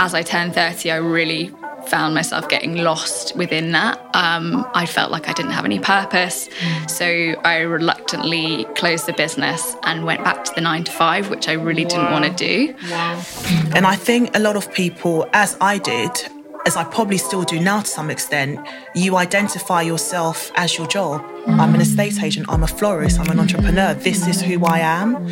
as I turned 30, I really found myself getting lost within that. I felt like I didn't have any purpose. So I reluctantly closed the business and went back to the 9 to 5, which I really didn't want to do. Wow. And I think a lot of people, as I did, as I probably still do now to some extent, you identify yourself as your job. I'm an estate agent, I'm a florist, I'm an entrepreneur. This is who I am.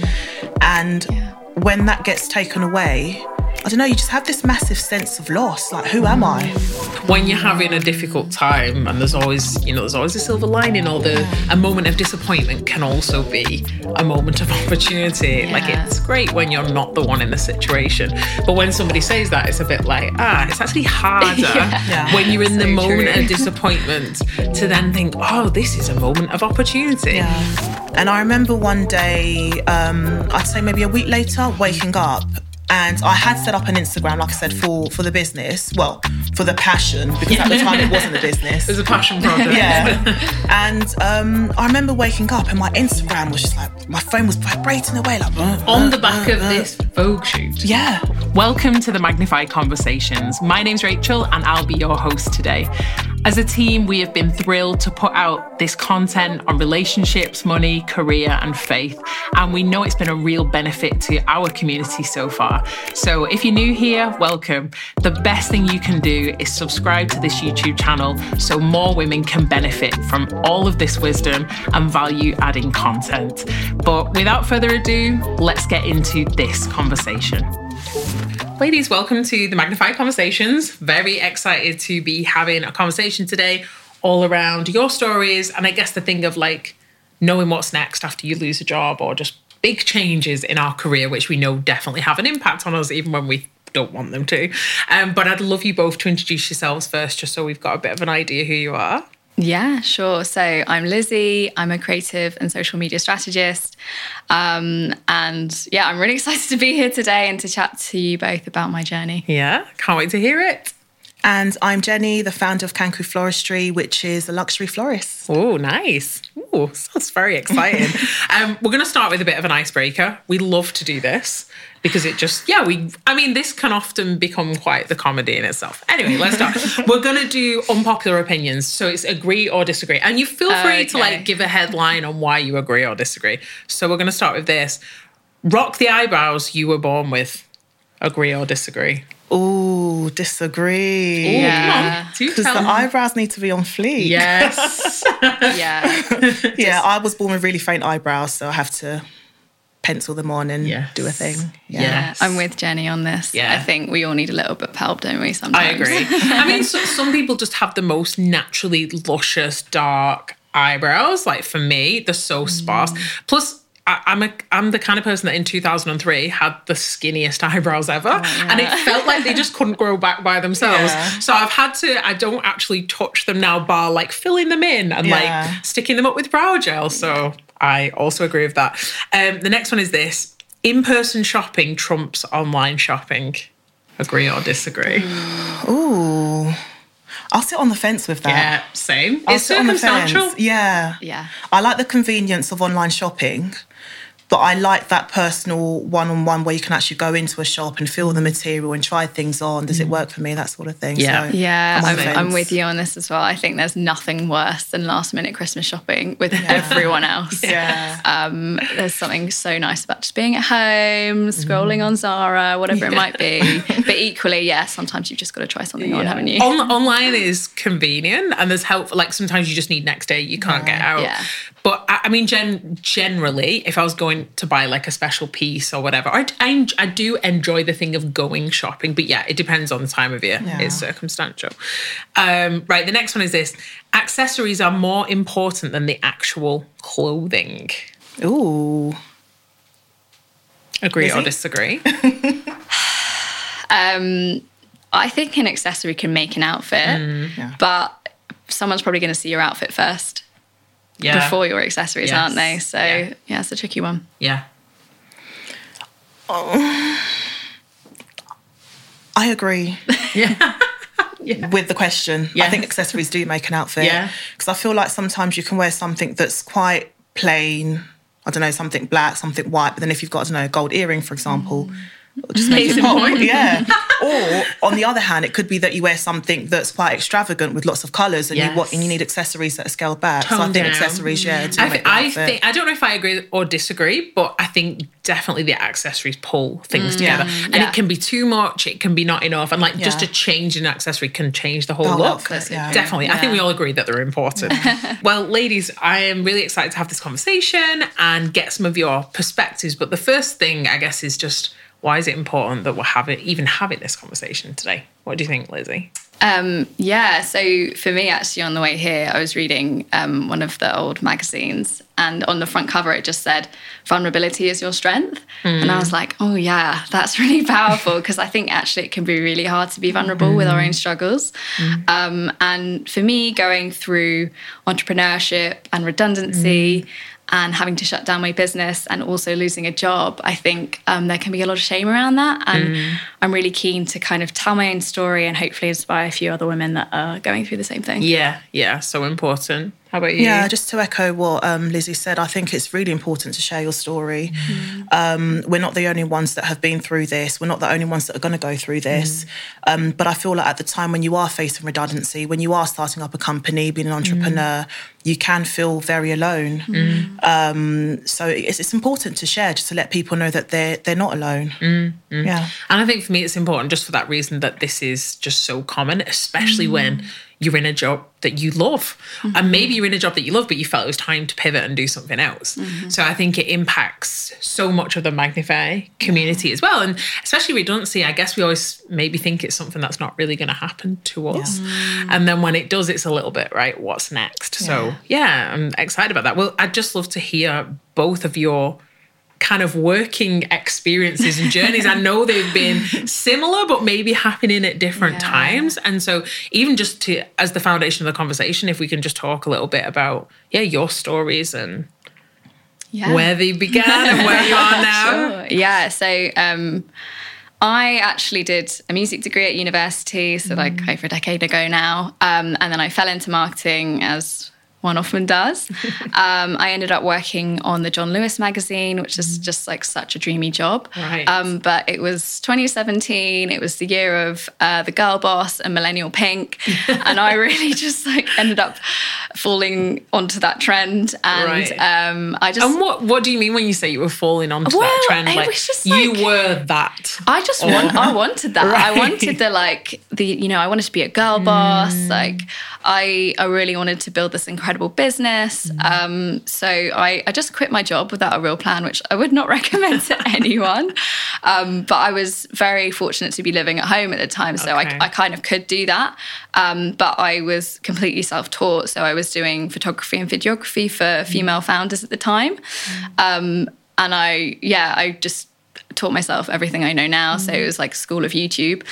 And when that gets taken away, I don't know, you just have this massive sense of loss. Like, who am I? When you're having a difficult time, and there's always a silver lining, or a moment of disappointment can also be a moment of opportunity. Yeah. Like, it's great when you're not the one in the situation. But when somebody says that, it's a bit like, it's actually harder when you're in the moment of disappointment to then think, oh, this is a moment of opportunity. Yeah. And I remember one day, I'd say maybe a week later, waking up. And I had set up an Instagram, like I said, for the business. Well, for the passion, because at the time it wasn't a business. It was a passion project. Yeah. And I remember waking up and my Instagram was just like, my phone was vibrating away. Like, on the back of this Vogue shoot. Yeah. Welcome to the Magnified Conversations. My name's Rachel and I'll be your host today. As a team, we have been thrilled to put out this content on relationships, money, career, and faith. And we know it's been a real benefit to our community so far. So if you're new here, welcome. The best thing you can do is subscribe to this YouTube channel so more women can benefit from all of this wisdom and value-adding content. But without further ado, let's get into this conversation. Ladies, welcome to the Magnified Conversations. Very excited to be having a conversation today all around your stories, and I guess the thing of like knowing what's next after you lose a job, or just big changes in our career, which we know definitely have an impact on us even when we don't want them to. But I'd love you both to introduce yourselves first, just so we've got a bit of an idea who you are. Yeah, sure. So I'm Lizzie. I'm a creative and social media strategist. And yeah, I'm really excited to be here today and to chat to you both about my journey. Yeah, can't wait to hear it. And I'm Jenny, the founder of Kanku Floristry, which is a luxury florist. Oh, nice. Oh, that's very exciting. We're going to start with a bit of an icebreaker. We love to do this because it just, this can often become quite the comedy in itself. Anyway, let's start. We're going to do unpopular opinions. So it's agree or disagree. And you feel free to give a headline on why you agree or disagree. So we're going to start with this. Rock the eyebrows you were born with. Agree or disagree? Ooh, disagree. Ooh, Yeah. come on. Because the eyebrows need to be on fleek. Yes. Yeah. I was born with really faint eyebrows, so I have to pencil them on and do a thing. Yeah. Yes. I'm with Jenny on this. Yeah. I think we all need a little bit of help, don't we, sometimes? I agree. I mean, some people just have the most naturally luscious, dark eyebrows. Like for me, they're so sparse. Plus, I'm the kind of person that in 2003 had the skinniest eyebrows ever. And it felt like they just couldn't grow back by themselves. Yeah. So I don't actually touch them now, bar like filling them in and like sticking them up with brow gel. So I also agree with that. The next one is this. In-person shopping trumps online shopping. Agree or disagree? Ooh. I'll sit on the fence with that. Yeah, same. I'll It's sit on the fence. circumstantial. Yeah. Yeah. I like the convenience of online shopping, but I like that personal one-on-one where you can actually go into a shop and feel the material and try things on. Does it work for me? That sort of thing. Yeah. So Yeah, on the I'm fence. with you on this as well. I think there's nothing worse than last-minute Christmas shopping with everyone else. Yeah. There's something so nice about just being at home, scrolling on Zara, whatever it might be. But equally, sometimes you've just got to try something on, haven't you? Online is convenient and there's help. Like sometimes you just need next day, you can't get out. Yeah. But I mean, generally, if I was going to buy like a special piece or whatever, I do enjoy the thing of going shopping. But yeah, it depends on the time of year. Yeah. It's circumstantial. Right, the next one is this. Accessories are more important than the actual clothing. Ooh. Agree Is or it? disagree? I think an accessory can make an outfit, but someone's probably going to see your outfit first before your accessories, aren't they? So yeah, it's a tricky one. Yeah. I agree. Yeah. With the question. Yes. I think accessories do make an outfit. Yeah. Because I feel like sometimes you can wear something that's quite plain, I don't know, something black, something white, but then if you've got, I don't know, a gold earring, for example, Just make Case it in pop. point. Yeah. Or on the other hand, it could be that you wear something that's quite extravagant with lots of colours, and Yes. you need accessories that are scaled back. So I Toned think down. accessories, do make the I outfit. think I don't know if I agree or disagree, but I think definitely the accessories pull things together, and Yeah. it can be too much, it can be not enough, and like just Yeah. a change in accessory can change the whole whole look. outfit, yeah. Definitely, I think Yeah. we all agree that they're important. Well, ladies, I am really excited to have this conversation and get some of your perspectives. But the first thing, I guess, is just why is it important that we're even having this conversation today? What do you think, Lizzie? Yeah, so for me, actually, on the way here, I was reading one of the old magazines, and on the front cover, it just said, vulnerability is your strength. And I was like, oh, yeah, that's really powerful, because I think actually it can be really hard to be vulnerable with our own struggles. And for me, going through entrepreneurship and redundancy, and having to shut down my business and also losing a job, I think there can be a lot of shame around that. And I'm really keen to kind of tell my own story and hopefully inspire a few other women that are going through the same thing. Yeah, so important. How about you? Yeah, just to echo what Lizzie said, I think it's really important to share your story. We're not the only ones that have been through this. We're not the only ones that are going to go through this. But I feel like at the time when you are facing redundancy, when you are starting up a company, being an entrepreneur, you can feel very alone. So it's important to share, just to let people know that they're not alone. Yeah. And I think for me, it's important just for that reason that this is just so common, especially when you're in a job that you love. And maybe you're in a job that you love, but you felt it was time to pivot and do something else. So I think it impacts so much of the Magnify community as well. And especially redundancy, I guess we always maybe think it's something that's not really going to happen to us. And then when it does, it's a little bit, right, what's next? So yeah, I'm excited about that. Well, I'd just love to hear both of your kind of working experiences and journeys. I know they've been similar, but maybe happening at different times. And so even just to, as the foundation of the conversation, if we can just talk a little bit about, your stories and where they began and where you are now. Sure. Yeah, so I actually did a music degree at university, so like over a decade ago now. And then I fell into marketing, as one often does. I ended up working on the John Lewis magazine, which is just like such a dreamy job. Right. But it was 2017. It was the year of the Girl Boss and Millennial Pink. And I really just like ended up falling onto that trend. And I just... And what do you mean when you say you were falling onto that trend? It Like, was just you like- were that. I just I wanted that. I wanted I wanted to be a girl boss. Like I really wanted to build this incredible business. So I just quit my job without a real plan, which I would not recommend to anyone. But I was very fortunate to be living at home at the time. So Okay. I kind of could do that. But I was completely self-taught. So I was doing photography and videography for female founders at the time. And I just taught myself everything I know now. So it was like School of YouTube.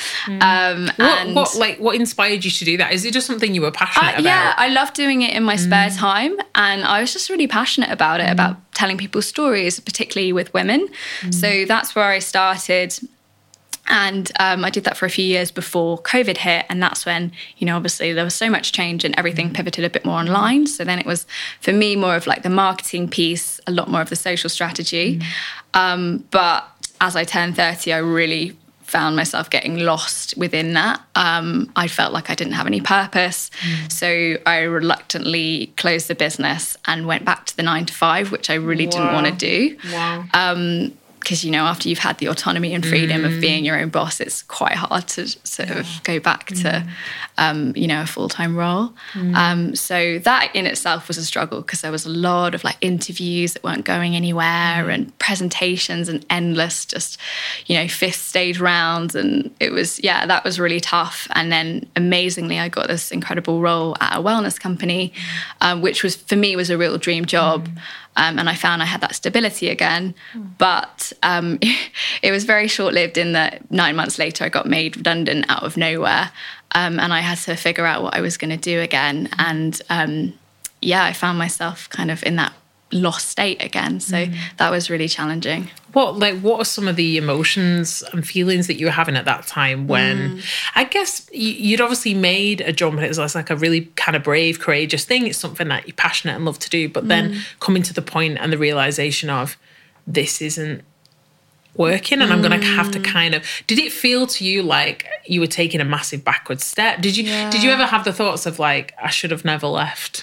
What inspired you to do that? Is it just something you were passionate about? Yeah, I love doing it in my spare time. And I was just really passionate about it, about telling people stories, particularly with women. So that's where I started. And I did that for a few years before COVID hit. And that's when, obviously there was so much change and everything pivoted a bit more online. So then it was, for me, more of like the marketing piece, a lot more of the social strategy. But as I turned 30, I really found myself getting lost within that. I felt like I didn't have any purpose. So I reluctantly closed the business and went back to the 9 to 5, which I really didn't want to do. Wow. Because, after you've had the autonomy and freedom of being your own boss, it's quite hard to sort of go back to, a full-time role. So that in itself was a struggle because there was a lot of like interviews that weren't going anywhere and presentations and endless just, 5th stage rounds. And it was, that was really tough. And then amazingly, I got this incredible role at a wellness company, which was, for me, was a real dream job. And I found I had that stability again. But it was very short-lived in that 9 months later, I got made redundant out of nowhere. And I had to figure out what I was going to do again. And I found myself kind of in that lost state again. So that was really challenging. What are some of the emotions and feelings that you were having at that time when I guess you'd obviously made a jump and it was like a really kind of brave, courageous thing. It's something that you're passionate and love to do. But then coming to the point and the realization of this isn't working and I'm going to have to kind of... Did it feel to you like you were taking a massive backward step? Did you ever have the thoughts of like, I should have never left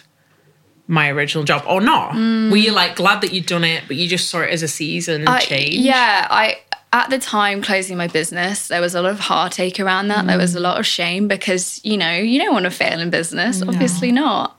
my original job or not? Were you like glad that you'd done it, but you just saw it as a season change? Yeah, at the time closing my business, there was a lot of heartache around that. There was a lot of shame because, you don't want to fail in business, obviously not.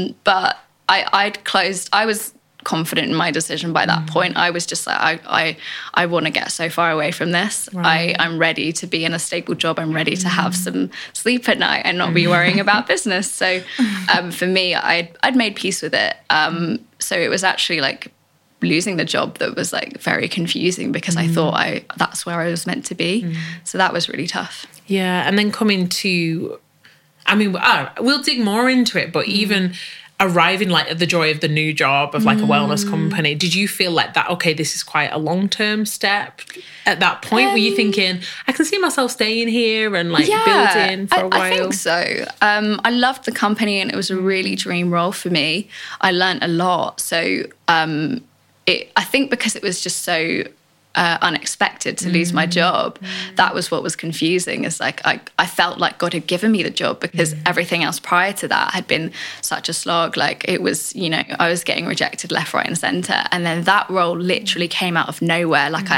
But I'd closed, I was confident in my decision by that point. I was just like, I want to get so far away from this. Right. I'm ready to be in a stable job. I'm ready to have some sleep at night and not be worrying about business. So for me, I'd made peace with it. So it was actually like losing the job that was like very confusing because I thought that's where I was meant to be. So that was really tough. Yeah. And then coming to, I mean, we'll dig more into it, but even arriving like at the joy of the new job of like a wellness company, did you feel like that, okay, this is quite a long-term step at that point? Were you thinking, I can see myself staying here and like building for a while? I think so. I loved the company and it was a really dream role for me. I learned a lot. So I think because it was just so unexpected to lose my job, that was what was confusing. Is like I felt like God had given me the job because everything else prior to that had been such a slog. Like it was, I was getting rejected left, right, and centre, and then that role literally came out of nowhere. Like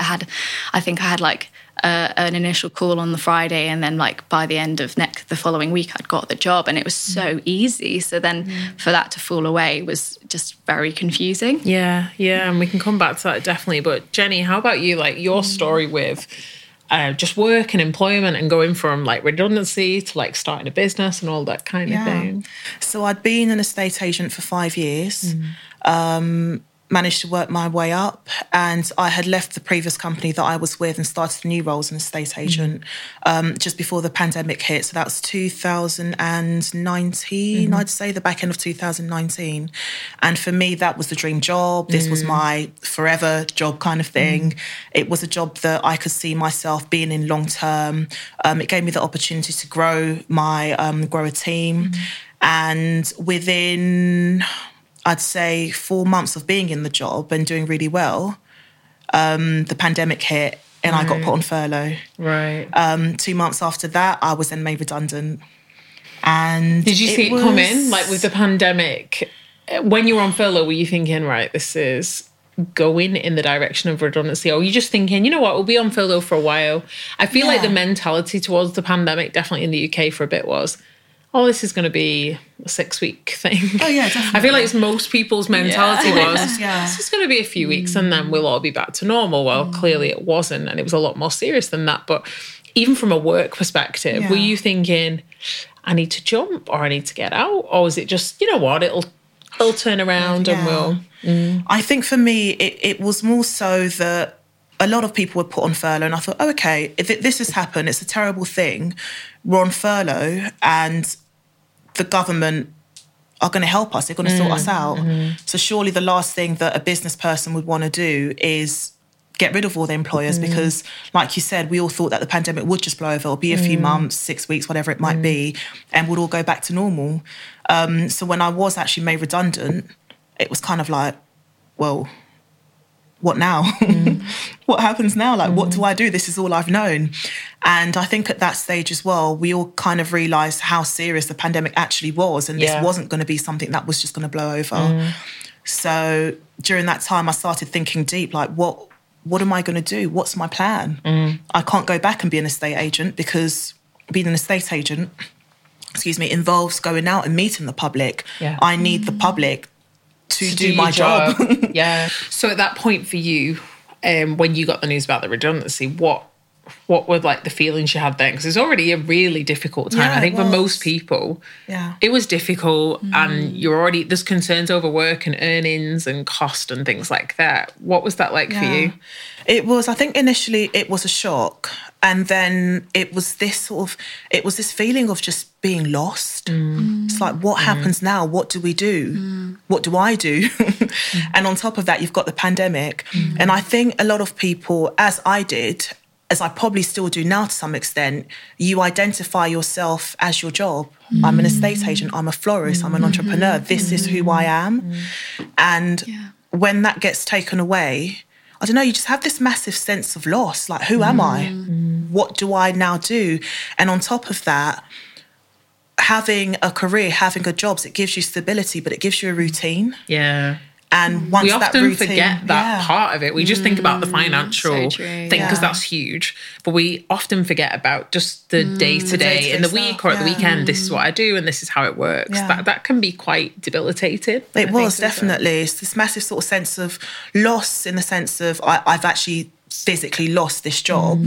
I think I had like an initial call on the Friday, and then like by the end of the following week I'd got the job, and it was so easy. So then for that to fall away was just very confusing. Yeah, and we can come back to that definitely. But Jenny, how about you? Like your story with just work and employment and going from like redundancy to like starting a business and all that kind of thing. So I'd been an estate agent for 5 years. Managed to work my way up, and I had left the previous company that I was with and started a new role as an estate agent just before the pandemic hit. So that was 2019, I'd say, the back end of 2019. And for me, that was the dream job. This was my forever job kind of thing. It was a job that I could see myself being in long term. It gave me the opportunity to grow a team. And within, I'd say, 4 months of being in the job and doing really well, the pandemic hit and I got put on furlough. Right. 2 months after that, I was then made redundant. And did you see it come in? Like with the pandemic, when you were on furlough, were you thinking, right, this is going in the direction of redundancy? Or were you just thinking, you know what, we'll be on furlough for a while? I feel like the mentality towards the pandemic, definitely in the UK for a bit, was, oh, this is going to be a 6-week thing. Oh, yeah, definitely. I feel like it's most people's mentality was, this is going to be a few weeks and then we'll all be back to normal. Well, clearly it wasn't, and it was a lot more serious than that. But even from a work perspective, were you thinking, I need to jump or I need to get out? Or was it just, you know what, it'll turn around and we'll... I think for me, it was more so that a lot of people were put on furlough, and I thought, oh, okay, if this has happened, it's a terrible thing. We're on furlough and the government are going to help us. They're going to sort us out. So surely the last thing that a business person would want to do is get rid of all the employers because, like you said, we all thought that the pandemic would just blow over. It'll be a few months, 6 weeks, whatever it might be, and we'll all go back to normal. So when I was actually made redundant, it was kind of like, well, what now? What happens now? Like, what do I do? This is all I've known. And I think at that stage as well, we all kind of realised how serious the pandemic actually was, and this wasn't going to be something that was just going to blow over. So during that time, I started thinking deep, like, what am I going to do? What's my plan? I can't go back and be an estate agent because being an estate agent, involves going out and meeting the public. I need the public to do my job. So at that point for you, when you got the news about the redundancy, what were like the feelings you had then? Because it's already a really difficult time. I think for most people, it was difficult, and there's concerns over work and earnings and cost and things like that. What was that like for you? It was, I think initially it was a shock. And then it was this feeling of just being lost. It's like, what happens now? What do we do? What do I do? And on top of that, you've got the pandemic. And I think a lot of people, as I did, as I probably still do now to some extent, you identify yourself as your job. I'm an estate agent, I'm a florist, I'm an entrepreneur. This is who I am. And when that gets taken away, I don't know, you just have this massive sense of loss. Like, who am I? What do I now do? And on top of that, having a career, having good jobs, it gives you stability, but it gives you a routine. Yeah. And once we that often routine, forget that part of it. We just think about the financial thing because that's huge. But we often forget about just the day-to-day in the week or at the weekend. This is what I do and this is how it works. That can be quite debilitating. It was, definitely. It's this massive sort of sense of loss, in the sense of I've actually physically lost this job.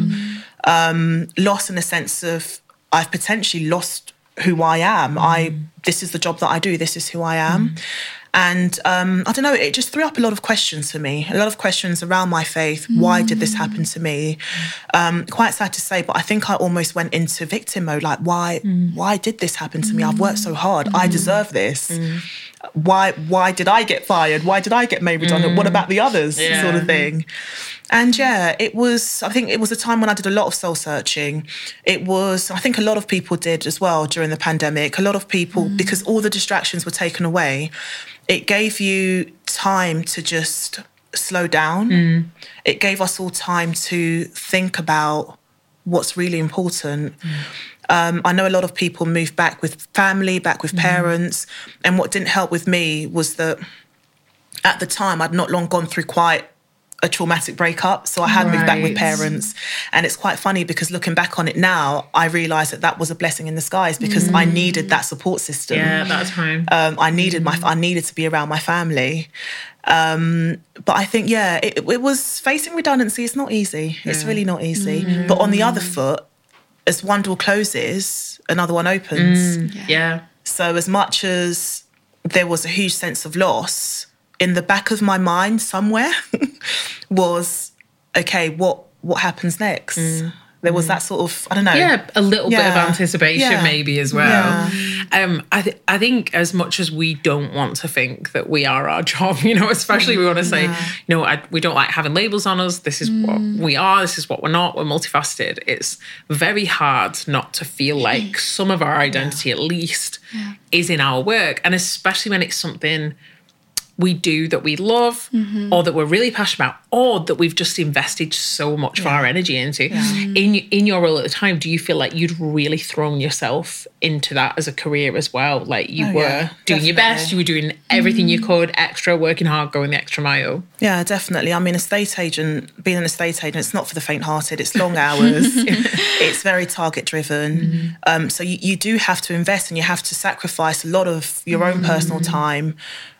Loss in the sense of I've potentially lost who I am. This is the job that I do. This is who I am. And I don't know, it just threw up a lot of questions for me, a lot of questions around my faith. Why did this happen to me? Quite sad to say, but I think I almost went into victim mode. Like, why did this happen to me? I've worked so hard. I deserve this. Why did I get fired? Why did I get made redundant? What about the others? Sort of thing. And I think it was a time when I did a lot of soul searching. I think a lot of people did as well during the pandemic. A lot of people, because all the distractions were taken away, it gave you time to just slow down. It gave us all time to think about what's really important. I know a lot of people moved back with family, back with parents. And what didn't help with me was that at the time, I'd not long gone through quite a traumatic breakup. So I had moved back with parents. And it's quite funny because looking back on it now, I realise that was a blessing in disguise because I needed that support system. Yeah, that's fine. I needed to be around my family. But I think, it was facing redundancy. It's not easy. It's really not easy. But on the other foot, as one door closes, another one opens. So as much as there was a huge sense of loss, in the back of my mind somewhere was, okay, what happens next? There was that sort of, I don't know. Yeah, a little bit of anticipation maybe as well. I think as much as we don't want to think that we are our job, especially we want to say, we don't like having labels on us. This is what we are. This is what we're not. We're multifaceted. It's very hard not to feel like some of our identity at least is in our work. And especially when it's something we do that we love or that we're really passionate about or that we've just invested so much of our energy into. In your role at the time, do you feel like you'd really thrown yourself into that as a career as well? Like you were doing your best, you were doing everything you could, extra, working hard, going the extra mile? Yeah, definitely. I mean, being an estate agent, it's not for the faint-hearted. It's long hours. It's very target-driven. So you do have to invest and you have to sacrifice a lot of your own personal time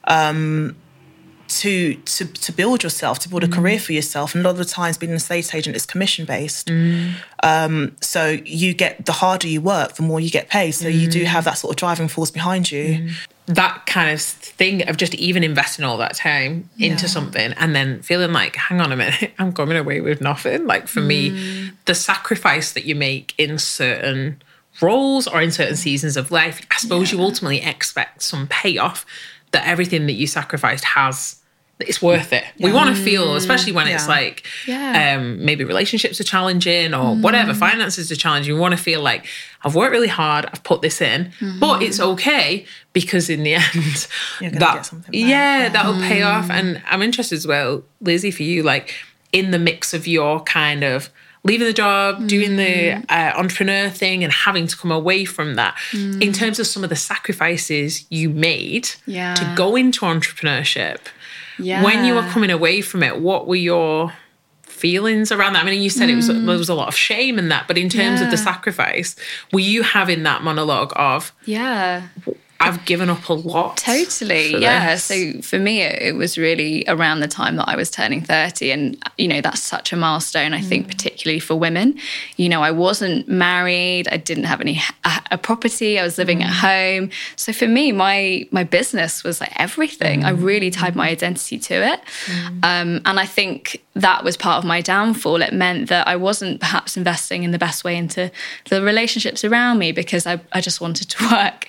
to build yourself, to build a career for yourself. And a lot of the times being an estate agent is commission-based. So you get, the harder you work, the more you get paid. So you do have that sort of driving force behind you. That kind of thing of just even investing all that time into something and then feeling like, hang on a minute, I'm coming away with nothing. Like for me, the sacrifice that you make in certain roles or in certain seasons of life, I suppose you ultimately expect some payoff, that everything that you sacrificed it's worth it. We want to feel, especially when it's like maybe relationships are challenging or whatever, finances are challenging. We want to feel like I've worked really hard, I've put this in, but it's okay because in the end, get something back. That'll pay off. And I'm interested as well, Lizzie, for you, like in the mix of your kind of leaving the job, doing the entrepreneur thing and having to come away from that, in terms of some of the sacrifices you made to go into entrepreneurship, when you were coming away from it, what were your feelings around that? I mean, you said there was a lot of shame in that, but in terms of the sacrifice, were you having that monologue of, I've given up a lot? Totally, So for me, it was really around the time that I was turning 30. And, that's such a milestone, I think, particularly for women. I wasn't married. I didn't have a property. I was living at home. So for me, my business was like everything. I really tied my identity to it. And I think that was part of my downfall. It meant that I wasn't perhaps investing in the best way into the relationships around me because I just wanted to work.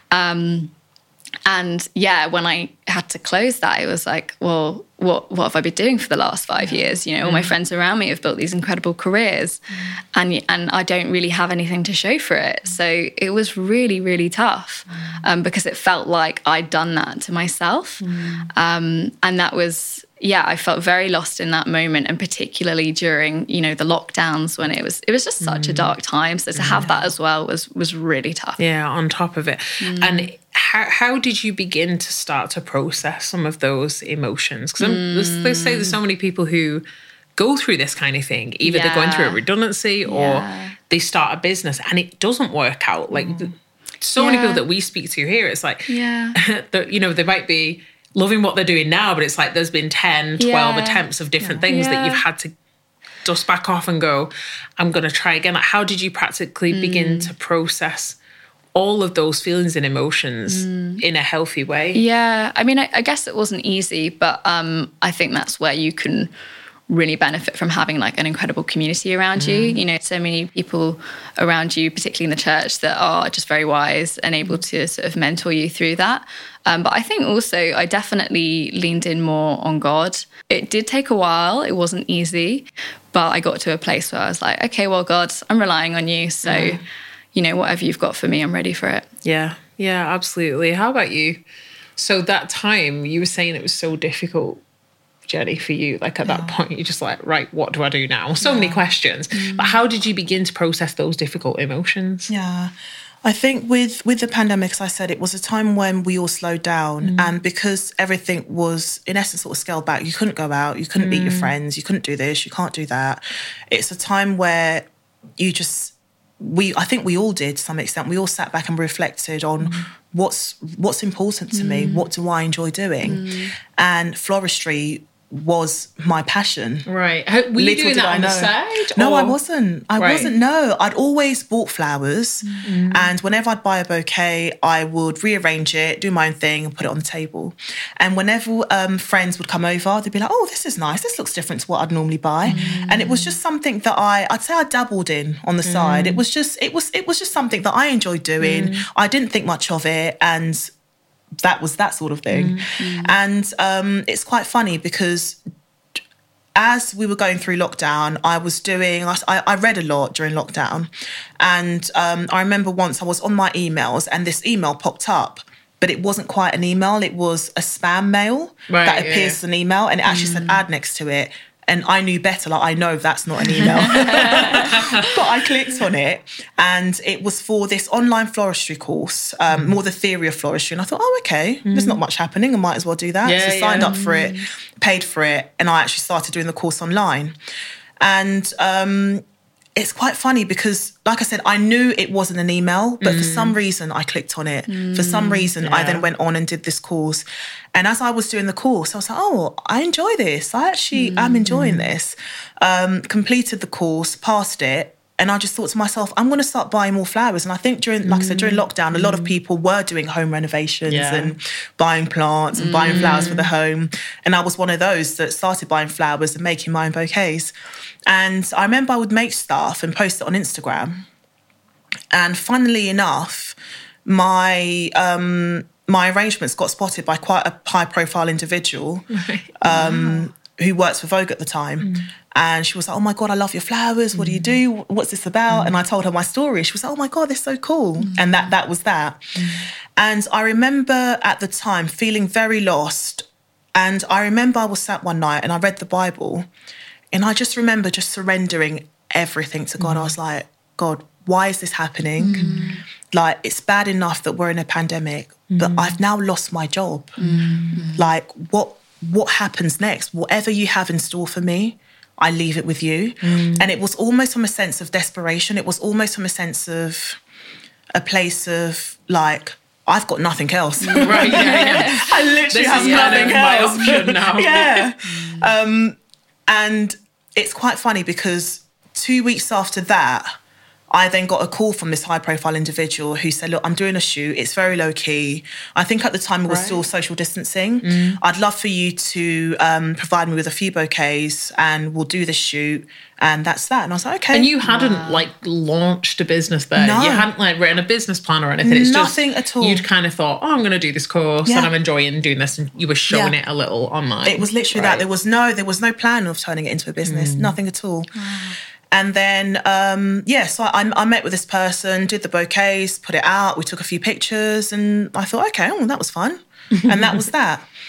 And when I had to close that, it was like, well, what have I been doing for the last 5 years? All my friends around me have built these incredible careers and I don't really have anything to show for it. So it was really, really tough because it felt like I'd done that to myself. And that was, yeah, I felt very lost in that moment, and particularly during, you know, the lockdowns when it was just such a dark time. So to have that as well was really tough. Yeah, on top of it. And how did you begin to start to process some of those emotions? Because there's so many people who go through this kind of thing. Either they're going through a redundancy or they start a business and it doesn't work out. Like so many people that we speak to here, it's like, you know, they might be loving what they're doing now, but it's like there's been 10, 12 attempts of different things that you've had to dust back off and go, I'm going to try again. Like, how did you practically begin to process all of those feelings and emotions in a healthy way? Yeah, I mean, I guess it wasn't easy, but I think that's where you can really benefit from having like an incredible community around you. You know, so many people around you, particularly in the church, that are just very wise and able to sort of mentor you through that. But I think also I definitely leaned in more on God. It did take a while. It wasn't easy, but I got to a place where I was like, okay, well, God, I'm relying on you. So, you know, whatever you've got for me, I'm ready for it. Yeah, absolutely. How about you? So that time you were saying it was so difficult, Jenny, for you, like at that point, you're just like, right, what do I do now? So many questions. But how did you begin to process those difficult emotions? Yeah, I think with the pandemic, as I said, it was a time when we all slowed down. And because everything was, in essence, sort of scaled back, you couldn't go out, you couldn't meet your friends, you couldn't do this, you can't do that. It's a time where you just, I think we all did to some extent, we all sat back and reflected on what's important to me, what do I enjoy doing? And floristry was my passion. Right. Were you doing that on the side? No, I wasn't. I wasn't, no. I'd always bought flowers and whenever I'd buy a bouquet, I would rearrange it, do my own thing and put it on the table. And whenever friends would come over, they'd be like, oh, this is nice. This looks different to what I'd normally buy. And it was just something that I'd say I dabbled in on the side. It was just something that I enjoyed doing. I didn't think much of it, and that was that sort of thing. And it's quite funny because as we were going through lockdown, I read a lot during lockdown. And I remember once I was on my emails and this email popped up, but it wasn't quite an email. It was a spam mail that appears as an email, and it actually said ad next to it. And I knew better, like I know that's not an email. But I clicked on it and it was for this online floristry course, more the theory of floristry. And I thought, oh, okay, there's not much happening. I might as well do that. So I signed up for it, paid for it, and I actually started doing the course online. And it's quite funny because, like I said, I knew it wasn't an email, but for some reason I clicked on it. For some reason, I then went on and did this course. And as I was doing the course, I was like, oh, I enjoy this. I actually am enjoying this. Completed the course, passed it. And I just thought to myself, I'm going to start buying more flowers. And I think during lockdown, a lot of people were doing home renovations and buying plants and buying flowers for the home. And I was one of those that started buying flowers and making my own bouquets. And I remember I would make stuff and post it on Instagram. And funnily enough, my arrangements got spotted by quite a high-profile individual who works for Vogue at the time. And she was like, oh my God, I love your flowers. What do you do? What's this about? And I told her my story. She was like, oh my God, they're so cool. And that was that. And I remember at the time feeling very lost. And I remember I was sat one night and I read the Bible. And I just remember just surrendering everything to God. I was like, God, why is this happening? Like, it's bad enough that we're in a pandemic, but I've now lost my job. Like, what happens next? Whatever you have in store for me, I leave it with you. And it was almost from a sense of desperation. It was almost from a sense of a place of like, I've got nothing else. Right, I literally have nothing else. My option now. And it's quite funny because 2 weeks after that, I then got a call from this high-profile individual who said, look, I'm doing a shoot. It's very low-key. I think at the time it was still social distancing. I'd love for you to provide me with a few bouquets and we'll do the shoot. And that's that. And I was like, okay. And you hadn't like launched a business there. No. You hadn't like written a business plan or anything. It's nothing just, at all. You'd kind of thought, oh, I'm going to do this course and I'm enjoying doing this. And you were showing it a little online. It was literally that. There was no plan of turning it into a business. Nothing at all. And then, so I met with this person, did the bouquets, put it out. We took a few pictures and I thought, okay, that was fun. And that was that.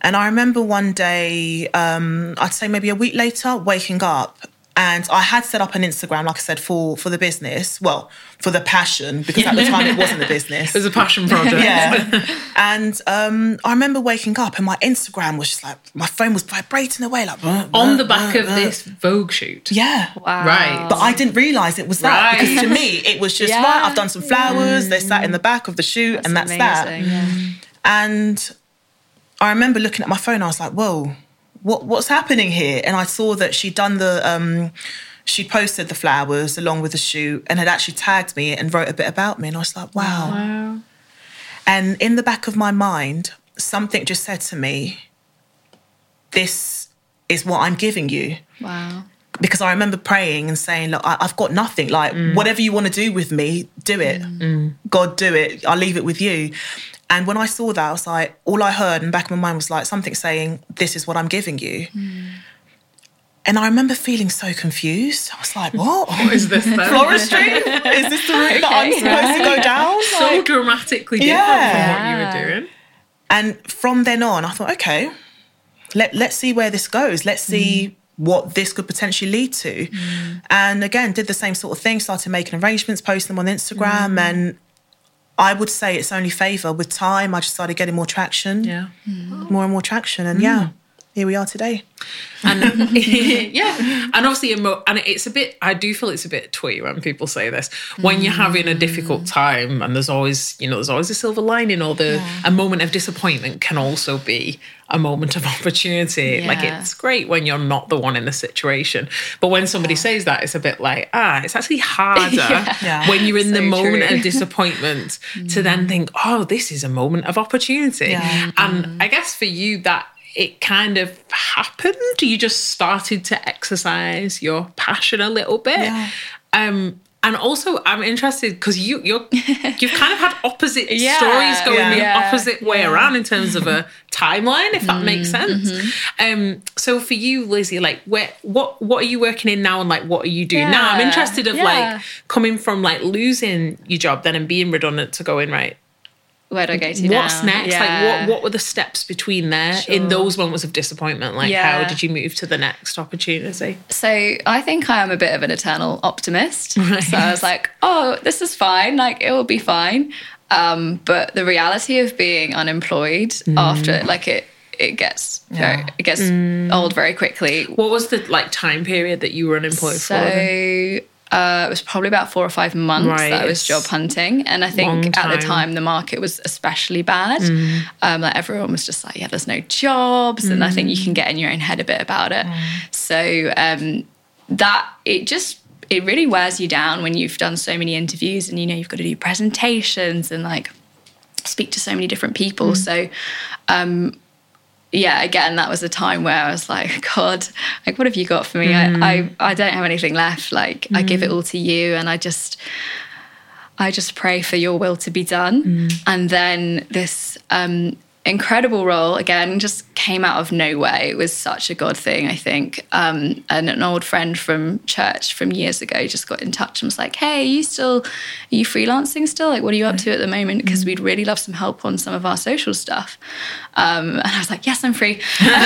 And I remember one day, I'd say maybe a week later, waking up, and I had set up an Instagram, like I said, for the business. Well, for the passion, because at the time it wasn't a business. It was a passion project. Yeah. And I remember waking up and my Instagram was just like, my phone was vibrating away. Like on the back of this Vogue shoot. Yeah. Wow. Right. But I didn't realise it was that. Right. Because to me, it was just, Yeah. right, I've done some flowers, they sat in the back of the shoot, and that's that. amazing, yeah. And I remember looking at my phone, I was like, whoa, what's happening here? And I saw that she'd done she posted the flowers along with the shoot and had actually tagged me and wrote a bit about me. And I was like, wow. And in the back of my mind, something just said to me, this is what I'm giving you. Wow. Because I remember praying and saying, look, I've got nothing. Like, whatever you want to do with me, do it. God, do it. I'll leave it with you. And when I saw that, I was like, all I heard in the back of my mind was like something saying, this is what I'm giving you. And I remember feeling so confused. I was like, what? What is this then? Floristry? Is this the route that I'm supposed to go down? So dramatically different from what you were doing. And from then on, I thought, okay, let's see where this goes. Let's see what this could potentially lead to. And again, did the same sort of thing, started making arrangements, posting them on Instagram. And I would say it's only favour. With time, I just started getting more traction. Yeah. More and more traction. And here we are today. And and obviously, and it's a bit. I do feel it's a bit twee when people say this. When you're having a difficult time, and there's always a silver lining, or a moment of disappointment can also be a moment of opportunity. Yeah. Like, it's great when you're not the one in the situation, but when somebody says that, it's a bit like, it's actually harder when you're in the moment of disappointment to then think, oh, this is a moment of opportunity. And I guess for you that. It kind of happened. You just started to exercise your passion a little bit. And also, I'm interested because you've kind of had opposite stories going the opposite way around in terms of a timeline, if that makes sense. So for you, Lizzie, like what are you working in now, and like what are you doing now? I'm interested of like coming from like losing your job then and being redundant to going right. Where do I go to now? What's next? Like, what were the steps between there in those moments of disappointment? Like, how did you move to the next opportunity? So I think I am a bit of an eternal optimist. Right. So I was like, oh, this is fine. Like, it will be fine. But the reality of being unemployed after, like, it gets old very quickly. What was the like time period that you were unemployed for? It was probably about 4 or 5 months that I was job hunting. And I think at the time the market was especially bad. Like everyone was just like, there's no jobs. And I think you can get in your own head a bit about it. So it really wears you down when you've done so many interviews and, you've got to do presentations and like speak to so many different people. So, again, that was a time where I was like, God, like, what have you got for me? I don't have anything left. Like, I give it all to you. And I just pray for your will to be done. And then this incredible role, again, just came out of nowhere. It was such a God thing, I think. And an old friend from church from years ago just got in touch and was like, hey, are you freelancing still? Like, what are you up to at the moment? Because we'd really love some help on some of our social stuff. And I was like, yes, I'm free.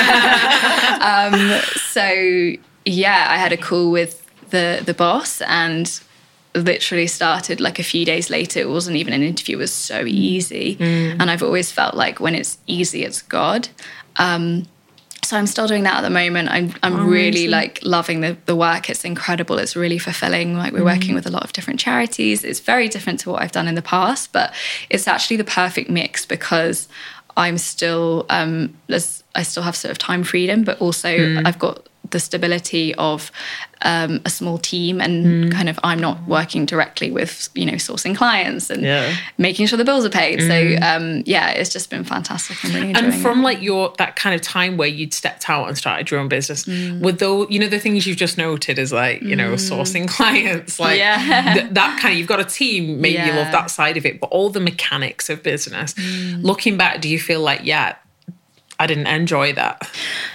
I had a call with the boss and literally started like a few days later. It wasn't even an interview. It was so easy. And I've always felt like when it's easy, it's God. So I'm still doing that at the moment. I'm really like loving the work. It's incredible. It's really fulfilling. Like, we're working with a lot of different charities. It's very different to what I've done in the past, but it's actually the perfect mix because I'm still, I still have sort of time freedom, but also I've got the stability of a small team and kind of I'm not working directly with, sourcing clients and making sure the bills are paid. So, it's just been fantastic. I'm really enjoying it. And from like that kind of time where you'd stepped out and started your own business, with those, the things you've just noted is like, sourcing clients, like that kind of, you've got a team, maybe you love that side of it, but all the mechanics of business, looking back, do you feel like, I didn't enjoy that?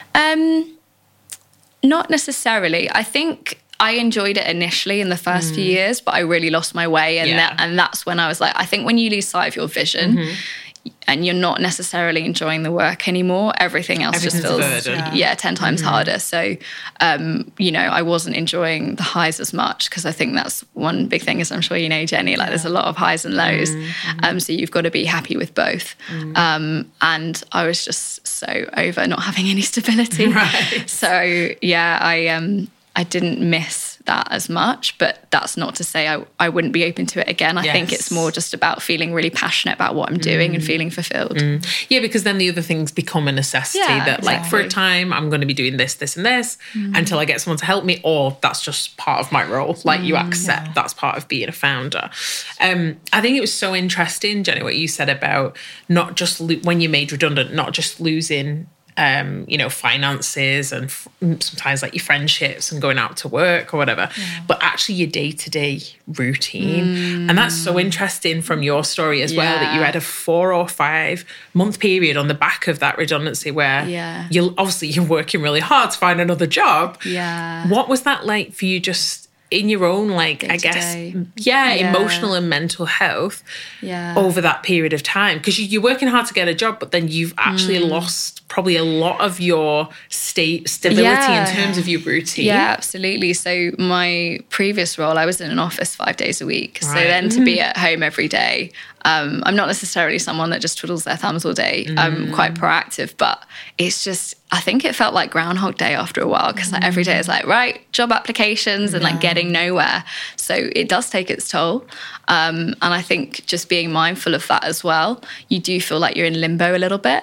Not necessarily. I think I enjoyed it initially in the first few years, but I really lost my way. And that's when I was like, I think when you lose sight of your vision, you're not necessarily enjoying the work anymore, everything else just feels 10 times harder. So, I wasn't enjoying the highs as much, because I think that's one big thing, as I'm sure you know, Jenny, like there's a lot of highs and lows. So you've got to be happy with both. And I was just so over not having any stability. Right. So I didn't miss that as much, but that's not to say I wouldn't be open to it again. I think it's more just about feeling really passionate about what I'm doing and feeling fulfilled. Yeah, because then the other things become a necessity that like for a time I'm going to be doing this, this and this until I get someone to help me, or that's just part of my role. Like you accept that's part of being a founder. I think it was so interesting, Jenny, what you said about not just when you made redundant, not just losing finances and sometimes like your friendships and going out to work or whatever, but actually your day-to-day routine. And that's so interesting from your story as well, that you had a 4 or 5 month period on the back of that redundancy where you're working really hard to find another job. What was that like for you, just in your own, like, day-to-day. I guess, emotional and mental health over that period of time? Because you're working hard to get a job, but then you've actually lost probably a lot of your stability in terms of your routine. Yeah, absolutely. So my previous role, I was in an office 5 days a week. Right. So then to be at home every day, I'm not necessarily someone that just twiddles their thumbs all day. I'm quite proactive, but it's just, I think it felt like Groundhog Day after a while, because like every day is like, right, job applications and like getting nowhere. So it does take its toll. And I think just being mindful of that as well, you do feel like you're in limbo a little bit.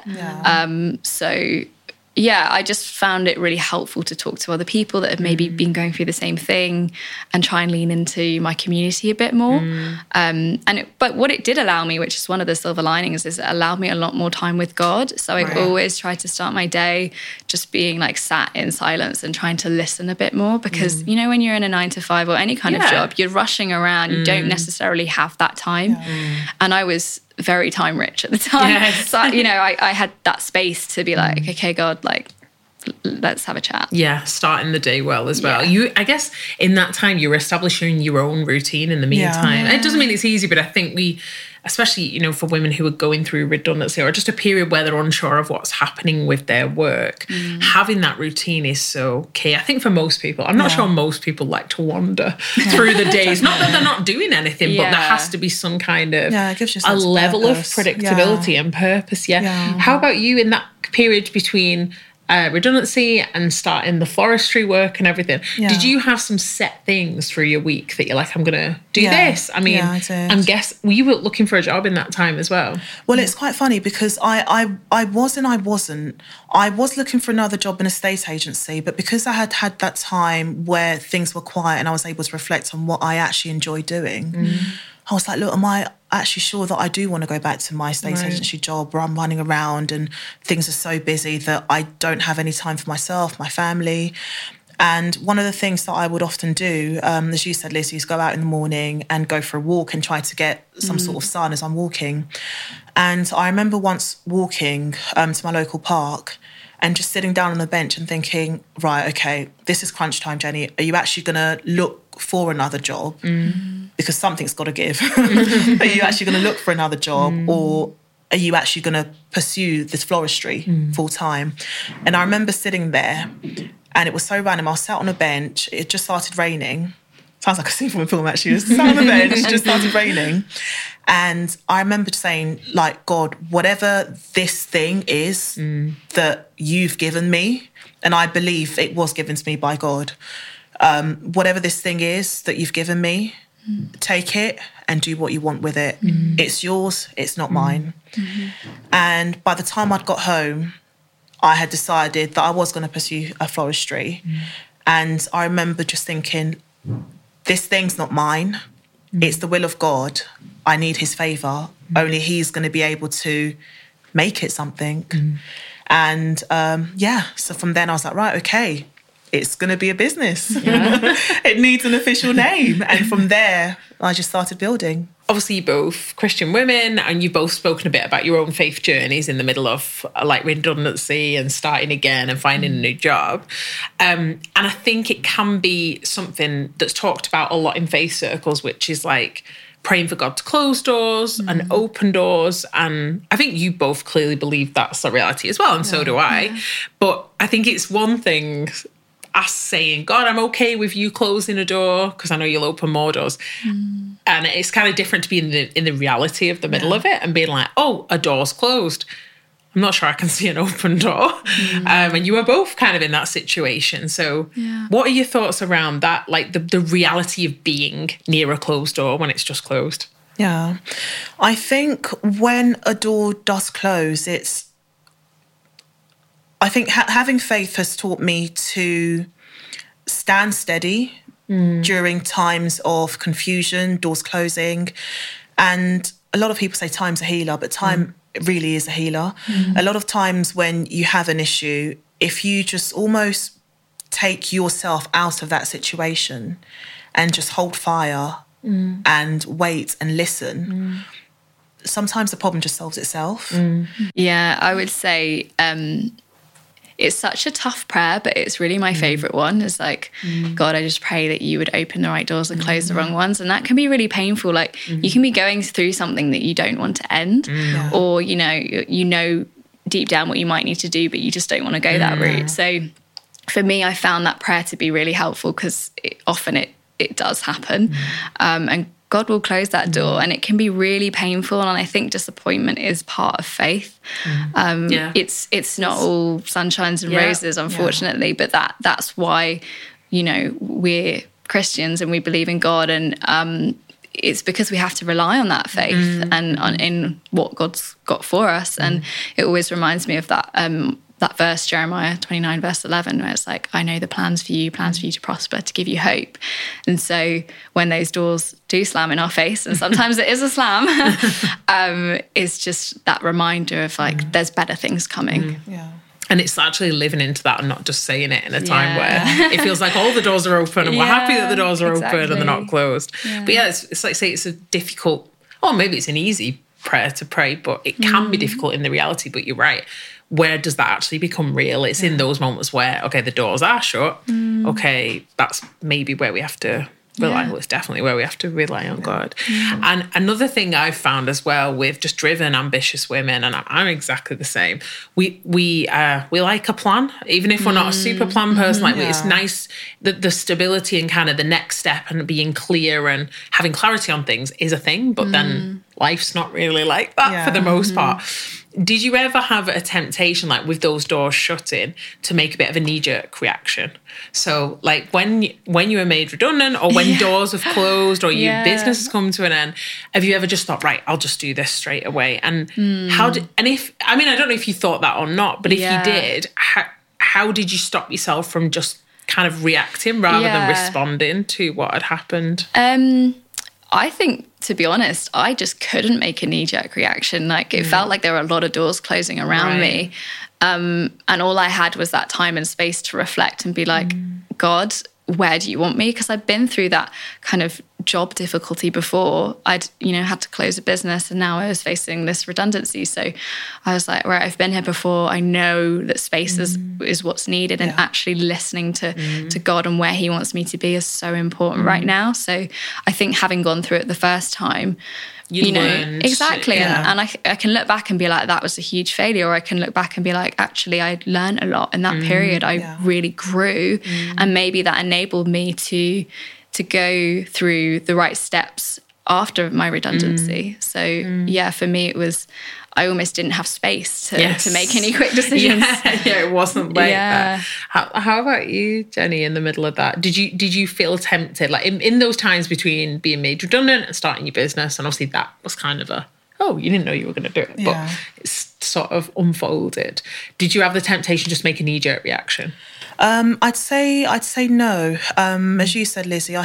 I just found it really helpful to talk to other people that have maybe been going through the same thing and try and lean into my community a bit more. But what it did allow me, which is one of the silver linings, is it allowed me a lot more time with God. So I always try to start my day just being like sat in silence and trying to listen a bit more, because, when you're in a 9 to 5 or any kind of job, you're rushing around, you don't necessarily have that time. And I was very time rich at the time. So, I had that space to be like, okay, God, like, let's have a chat. Yeah, starting the day well as well. I guess in that time you were establishing your own routine in the meantime. It doesn't mean it's easy, but I think we, especially, for women who are going through redundancy or just a period where they're unsure of what's happening with their work, having that routine is so key. I think for most people, I'm not sure most people like to wander through the days. Not that they're not doing anything, but there has to be some kind of it gives you a level of predictability and purpose. How about you in that period between redundancy and starting the floristry work and everything? Did you have some set things for your week that you're like, I'm going to do this? I mean, I did. I'm guess were you looking for a job in that time as well? Well, it's quite funny because I wasn't. I was looking for another job in a estate agency, but because I had had that time where things were quiet and I was able to reflect on what I actually enjoy doing, I was like, look, am I actually sure that I do want to go back to my estate agency job where I'm running around and things are so busy that I don't have any time for myself, my family? And one of the things that I would often do, as you said, Liz, is go out in the morning and go for a walk and try to get some sort of sun as I'm walking. And I remember once walking to my local park and just sitting down on a bench and thinking, right, okay, this is crunch time, Jenny. Are you actually going to look for another job? Because something's got to give. Are you actually going to look for another job, or are you actually going to pursue this floristry full time? And I remember sitting there, and it was so random. I was sat on a bench. It just started raining. Sounds like a scene from a film, actually. I was sat on the bench, it just started raining. And I remember saying, like, God, whatever this thing is that you've given me, and I believe it was given to me by God, whatever this thing is that you've given me, take it and do what you want with it. It's yours, it's not mine. And by the time I'd got home, I had decided that I was going to pursue a floristry. And I remember just thinking, this thing's not mine. It's the will of God. I need his favour. Only he's going to be able to make it something. And so from then I was like, right, okay, it's going to be a business. It needs an official name. And from there, I just started building. Obviously, you're both Christian women, and you've both spoken a bit about your own faith journeys in the middle of like redundancy and starting again and finding a new job. And I think it can be something that's talked about a lot in faith circles, which is like praying for God to close doors and open doors. And I think you both clearly believe that's the reality as well. And so do I. But I think it's one thing us saying, God, I'm okay with you closing a door because I know you'll open more doors. And it's kind of different to be in the reality of the middle of it and being like, oh, a door's closed. I'm not sure I can see an open door. And you were both kind of in that situation. So what are your thoughts around that? Like the reality of being near a closed door when it's just closed? Yeah. I think when a door does close, I think having faith has taught me to stand steady during times of confusion, doors closing. And a lot of people say time's a healer, but time really is a healer. A lot of times when you have an issue, if you just almost take yourself out of that situation and just hold fire and wait and listen, sometimes the problem just solves itself. Yeah, I would say it's such a tough prayer, but it's really my favourite one. It's like, God, I just pray that you would open the right doors and close the wrong ones. And that can be really painful. Like you can be going through something that you don't want to end, or, you know deep down what you might need to do, but you just don't want to go that route. So for me, I found that prayer to be really helpful because often it does happen. And God will close that door, and it can be really painful. And I think disappointment is part of faith. It's not all sunshines and roses, unfortunately, but that's why, we're Christians and we believe in God, and it's because we have to rely on that faith and in what God's got for us. And it always reminds me of that verse, Jeremiah 29, verse 11, where it's like, I know the plans for you to prosper, to give you hope. And so when those doors do slam in our face, and sometimes it is a slam, it's just that reminder of like, there's better things coming. Yeah. And it's actually living into that and not just saying it in a time where it feels like all the doors are open and we're happy that the doors are open and they're not closed. Yeah. But it's like, say it's a difficult, or maybe it's an easy prayer to pray, but it can be difficult in the reality. But you're right. Where does that actually become real? It's in those moments where, okay, the doors are shut. Okay, that's maybe where we have to rely. Well, it's definitely where we have to rely on God. And another thing I've found as well with just driven, ambitious women, and I'm exactly the same. We like a plan, even if we're not a super plan person. Like it's nice that the stability and kind of the next step and being clear and having clarity on things is a thing. But then life's not really like that for the most part. Did you ever have a temptation, like with those doors shutting, to make a bit of a knee-jerk reaction? So, like when you were made redundant, or when doors have closed, or your business has come to an end, have you ever just thought, right, I'll just do this straight away? And I don't know if you thought that or not, but if you did, how did you stop yourself from just kind of reacting rather than responding to what had happened? I think, to be honest, I just couldn't make a knee-jerk reaction. Like it felt like there were a lot of doors closing around me. And all I had was that time and space to reflect and be like, God, where do you want me? Because I'd been through that kind of job difficulty before. I'd, had to close a business, and now I was facing this redundancy. So I was like, right, I've been here before. I know that space is what's needed, and actually listening to God and where he wants me to be is so important right now. So I think having gone through it the first time, you learned, exactly. And I can look back and be like, that was a huge failure. Or I can look back and be like, actually, I learned a lot in that period. I really grew. And maybe that enabled me to go through the right steps after my redundancy. So for me, it was, I almost didn't have space to make any quick decisions. It wasn't like that. How about you, Jenny, in the middle of that? Did you feel tempted, like in those times between being made redundant and starting your business? And obviously that was kind of you didn't know you were going to do it, but it's sort of unfolded. Did you have the temptation just to make a knee-jerk reaction? I'd say no. As you said, Lizzie,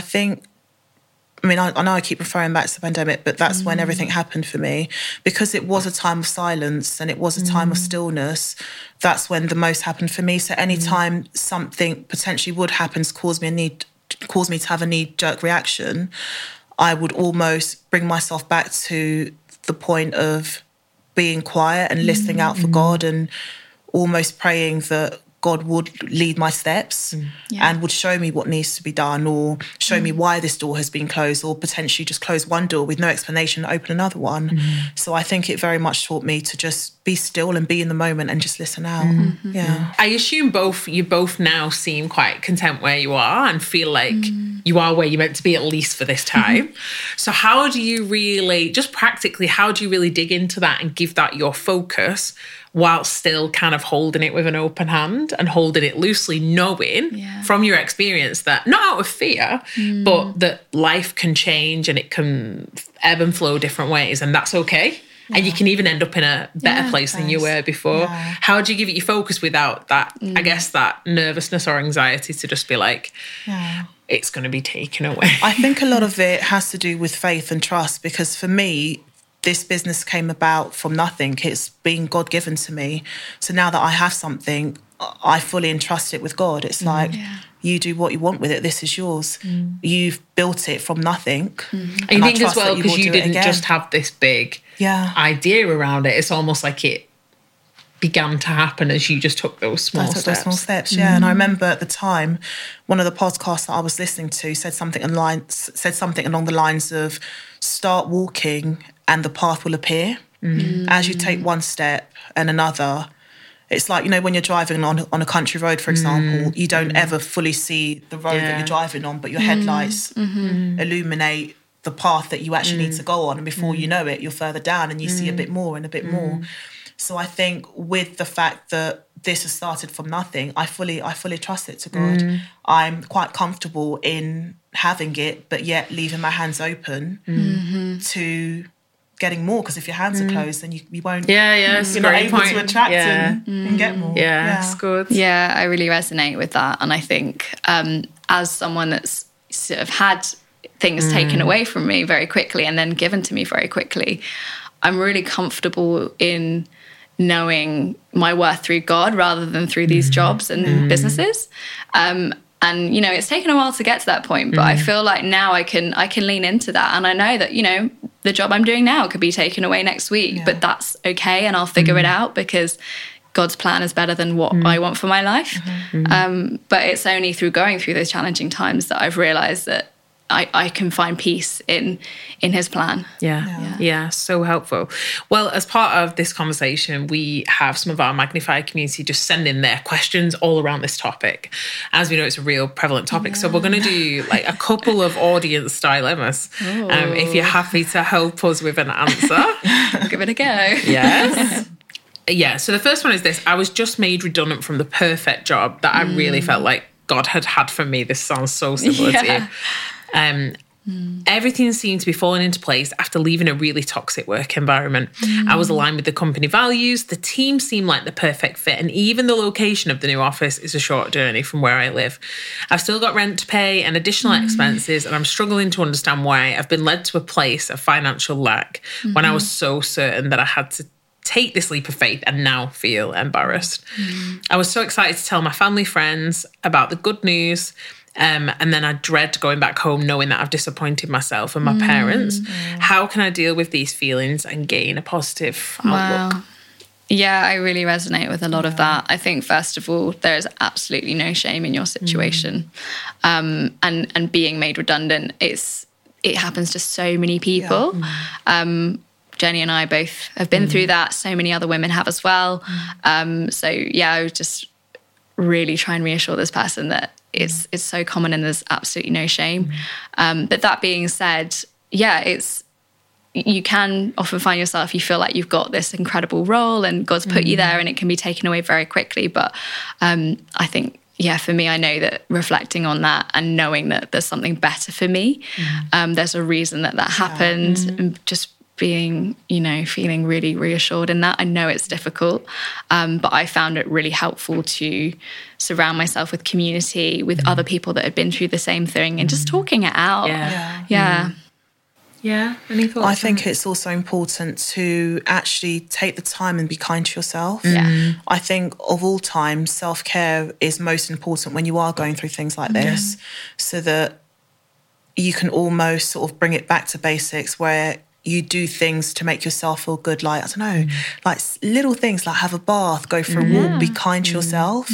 I know I keep referring back to the pandemic, but that's when everything happened for me. Because it was a time of silence and it was a time of stillness, that's when the most happened for me. So anytime something potentially would happen to cause me to have a knee-jerk reaction, I would almost bring myself back to the point of being quiet and listening out for God, and almost praying that God would lead my steps and would show me what needs to be done, or show me why this door has been closed, or potentially just close one door with no explanation and open another one. So I think it very much taught me to just be still and be in the moment and just listen out. Yeah. I assume you both now seem quite content where you are and feel like you are where you're meant to be, at least for this time. So how do you really, just practically, how do you really dig into that and give that your focus while still kind of holding it with an open hand and holding it loosely, knowing from your experience that, not out of fear, but that life can change and it can ebb and flow different ways, and that's okay. And you can even end up in a better place than you were before. Yeah. How do you give it your focus without that, I guess, that nervousness or anxiety to just be like, it's going to be taken away? I think a lot of it has to do with faith and trust, because for me, this business came about from nothing. It's been God-given to me. So now that I have something, I fully entrust it with God. It's like, you do what you want with it. This is yours. You've built it from nothing. And you think as well, because you didn't just have this big idea around it. It's almost like it began to happen as you just took those small steps. Yeah. And I remember at the time, one of the podcasts that I was listening to said something along the lines of, start walking and the path will appear. As you take one step and another, it's like, when you're driving on a country road, for example, you don't ever fully see the road that you're driving on, but your headlights illuminate the path that you actually need to go on. And before you know it, you're further down and you see a bit more and a bit more. So I think with the fact that this has started from nothing, I fully trust it to God. I'm quite comfortable in having it, but yet leaving my hands open to getting more, because if your hands are closed, then you won't. You're not able to attract and get more. It's good. Yeah, I really resonate with that, and I think as someone that's sort of had things taken away from me very quickly and then given to me very quickly, I'm really comfortable in knowing my worth through God rather than through these jobs and businesses. And it's taken a while to get to that point, but I feel like now I can lean into that, and I know that the job I'm doing now could be taken away next week, but that's okay, and I'll figure it out, because God's plan is better than what I want for my life. But it's only through going through those challenging times that I've realised that I can find peace in his plan. Yeah, so helpful. Well, as part of this conversation, we have some of our Magnify community just send in their questions all around this topic. As we know, it's a real prevalent topic. So we're going to do like a couple of audience dilemmas. If you're happy to help us with an answer. I'll give it a go. Yes. Yeah, so the first one is this. I was just made redundant from the perfect job that I really felt like God had for me. This sounds so similar to you. Everything seemed to be falling into place after leaving a really toxic work environment. I was aligned with the company values. The team seemed like the perfect fit, and even the location of the new office is a short journey from where I live. I've still got rent to pay and additional expenses, and I'm struggling to understand why I've been led to a place of financial lack when I was so certain that I had to take this leap of faith and now feel embarrassed. I was so excited to tell my family, friends about the good news. And then I dread going back home knowing that I've disappointed myself and my parents. How can I deal with these feelings and gain a positive outlook? Yeah, I really resonate with a lot of that. I think, first of all, there is absolutely no shame in your situation. And being made redundant, it happens to so many people. Jenny and I both have been through that. So many other women have as well. So yeah, I would just really try and reassure this person that it's so common and there's absolutely no shame. But that being said, you can often find yourself, you feel like you've got this incredible role and God's put you there, and it can be taken away very quickly. But I think, for me, I know that reflecting on that and knowing that there's something better for me, there's a reason that happened, and just being, feeling really reassured in that. I know it's difficult, but I found it really helpful to surround myself with community, with other people that had been through the same thing, and just talking it out. Yeah, any thoughts? I think it's also important to actually take the time and be kind to yourself. I think of all time, self-care is most important when you are going through things like this, so that you can almost sort of bring it back to basics, where you do things to make yourself feel good. Like, I don't know, like little things like have a bath, go for a walk, be kind to yourself.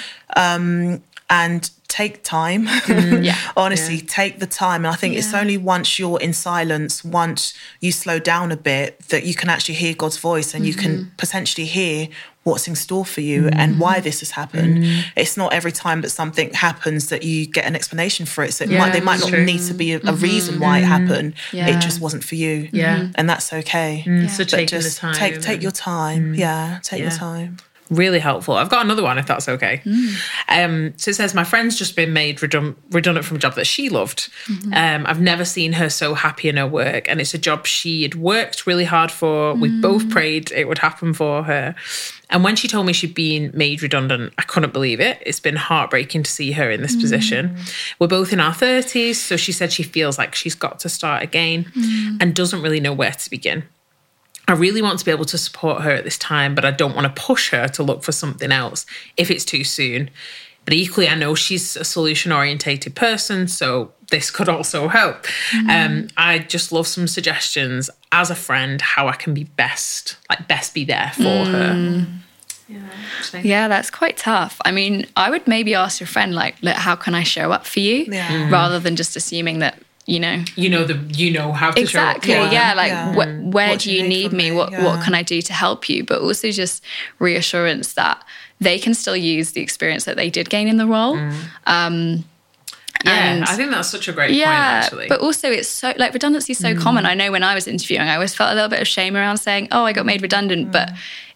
And take time. Honestly, take the time. And I think it's only once you're in silence, once you slow down a bit, that you can actually hear God's voice and you can potentially hear what's in store for you and why this has happened. It's not every time that something happens that you get an explanation for it. So there might not need to be a reason why it happened. It just wasn't for you. And that's okay. So taking the time. Take your time. Take your time. Really helpful. I've got another one, if that's okay. So it says, my friend's just been made redundant from a job that she loved. I've never seen her so happy in her work, and it's a job she had worked really hard for. We both prayed it would happen for her. And when she told me she'd been made redundant, I couldn't believe it. It's been heartbreaking to see her in this position. We're both in our 30s, so she said she feels like she's got to start again and doesn't really know where to begin. I really want to be able to support her at this time, but I don't want to push her to look for something else if it's too soon. But equally, I know she's a solution-orientated person, so this could also help. I just love some suggestions as a friend how I can be best be there for her. Yeah, that's quite tough. I mean, I would maybe ask your friend, like, how can I show up for you? Rather than just assuming that, you know how to exactly show up. Where do you need me? What can I do to help you? But also just reassurance that they can still use the experience that they did gain in the role. And I think that's such a great point, actually. But also it's so, like, redundancy is so common. I know when I was interviewing, I always felt a little bit of shame around saying, I got made redundant, but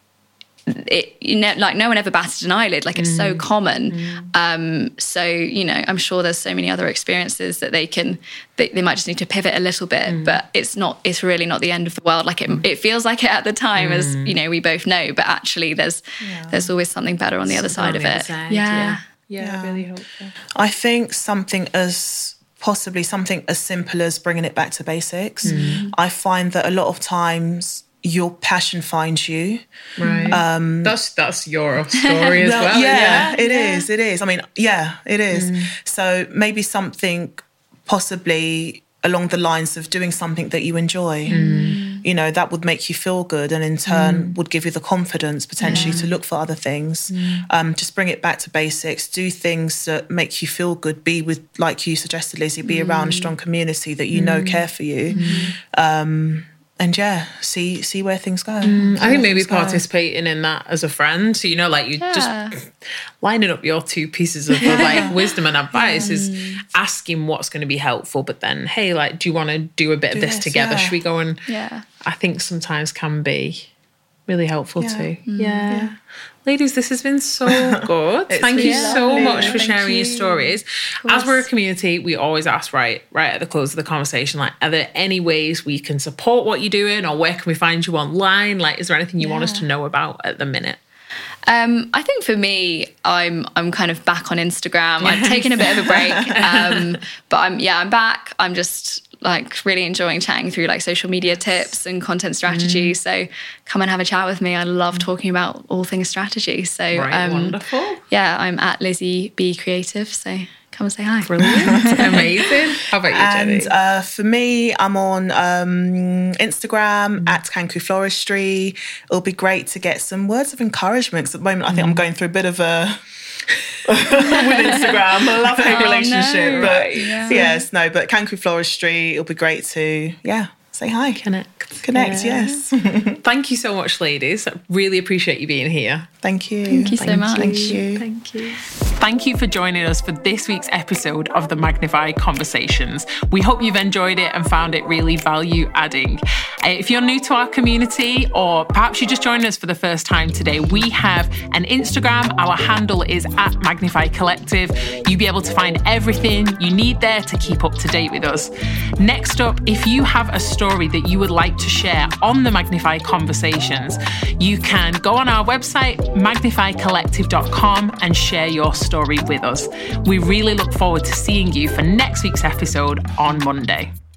like no one ever batted an eyelid. Like, it's so common. So, I'm sure there's so many other experiences that they might just need to pivot a little bit, but it's really not the end of the world. Like it feels like it at the time, as we both know, but actually there's always something better on the other side of it. Really helpful. I think something as simple as bringing it back to basics. I find that a lot of times your passion finds you. Right. That's your story as well. It is. I mean, it is. So maybe something possibly along the lines of doing something that you enjoy. That would make you feel good, and in turn would give you the confidence potentially to look for other things. Just bring it back to basics. Do things that make you feel good. Be with, like you suggested, Lizzie, be around a strong community that care for you. And see where things go. I think maybe participating in that as a friend. So, just lining up your two pieces of wisdom and advice is asking what's going to be helpful. But then, hey, do you want to do a bit of this together? Should we go and... I think sometimes can be really helpful too. Ladies, this has been so good. Thank you so much for sharing your stories. As we're a community, we always ask right at the close of the conversation, are there any ways we can support what you're doing, or where can we find you online? Is there anything you want us to know about at the minute? I think for me, I'm kind of back on Instagram. I've taken a bit of a break, but I'm back. I'm just really enjoying chatting through social media tips and content strategy. So come and have a chat with me. I love talking about all things strategy. So wonderful. Yeah, I'm at Lizzie B Creative. So come and say hi. Brilliant. Amazing. How about you, Jenny? And for me, I'm on Instagram at Kanku Floristry. It'll be great to get some words of encouragement, because at the moment I think I'm going through a bit of a with Instagram, a love-hate relationship. But Kanku Floristry, it'll be great to say hi. Connect, yes. Thank you so much, ladies. I really appreciate you being here. Thank you. Thank you so much. Thank you. Thank you for joining us for this week's episode of the Magnify Conversations. We hope you've enjoyed it and found it really value-adding. If you're new to our community, or perhaps you just joined us for the first time today, we have an Instagram. Our handle is at Magnify Collective. You'll be able to find everything you need there to keep up to date with us. Next up, if you have a story that you would like to share on the Magnify Conversations, you can go on our website, magnifycollective.com, and share your story with us. We really look forward to seeing you for next week's episode on Monday.